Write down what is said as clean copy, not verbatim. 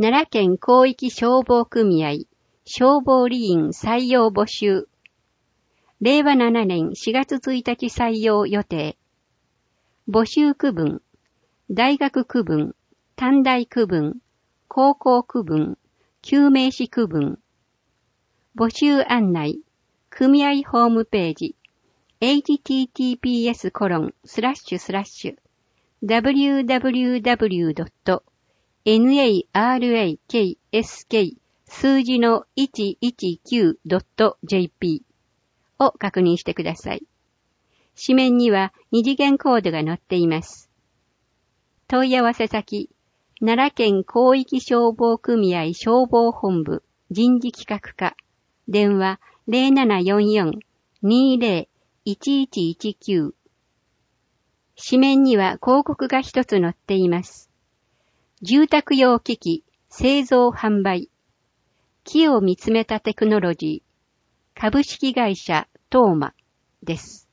奈良県広域消防組合消防理員採用募集。令和7年4月1日採用予定。募集区分。大学区分、短大区分、高校区分、救命士区分。募集案内。組合ホームページ。https://www.naraksk 数字の 119.jp を確認してください。紙面には二次元コードが載っています。問い合わせ先、奈良県広域消防組合消防本部人事企画課、電話 0744-20-1119。紙面には広告が一つ載っています。住宅用機器製造販売。木を見つめたテクノロジー。株式会社トーマです。